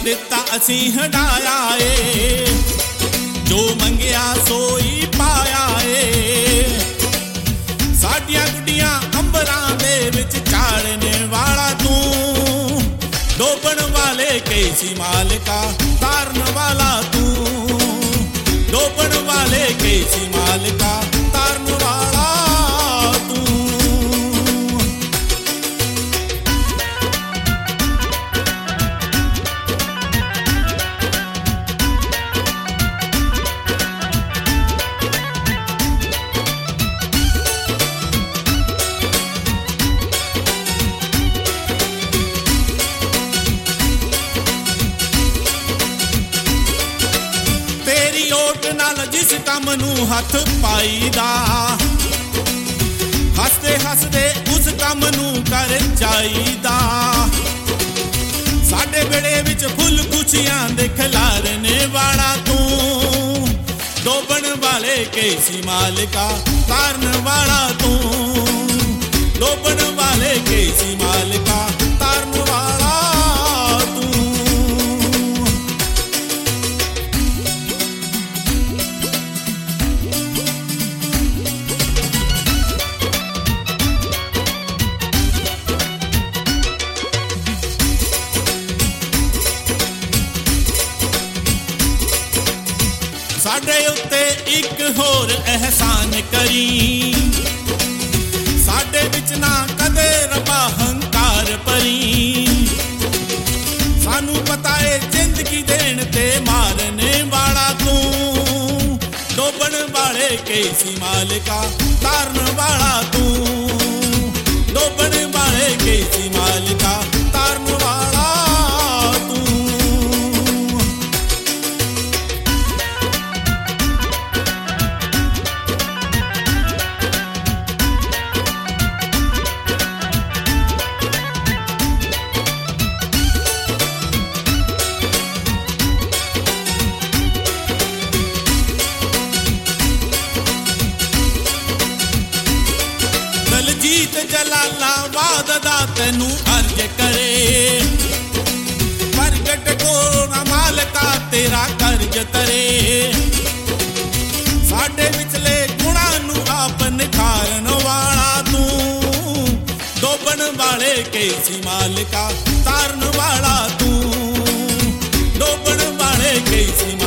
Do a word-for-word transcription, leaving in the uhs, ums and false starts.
दिता असी हटाया ए, जो मंगिया सोई पाया ए। साडियां गुड्डियां अंबरां दे विच चाड़ने वाला तू, डोबण वाले कैसी मालिका तारन वाला तू, डोबण वाले कैसी मालिका तारन वाला तू। जिस काम नू हथ पाईदा, हसदे हसदे उस काम नू कर जाईदा। साडे बेड़े विच फुल खुशियां दे खिलारने वाला तू, डोबण वाले कैसी मालिका तारन वाला तू, डोबण वाले कैसी मालिका तारन वाला तू। साडे उत्ते एक होर एहसान करी, साडे विच ना कदे रबा हंकार परी। सानू पता है जिंदगी देण ते मारने वाला तू, डोबण वाले कैसी मालिका तारन वाला तू, डोबण वाले कैसी मालिका तारन वाला तू। दलजीत जलालाबाद दा तैनू अर्ज करे, प्रगट को ना मालिका तेरा कर्ज तरे। साडे विचले गुणां नू आप निखारन वाला तू, डोबण वाले कैसी मालिका तारन वाला तू, डोबण वाले कैसी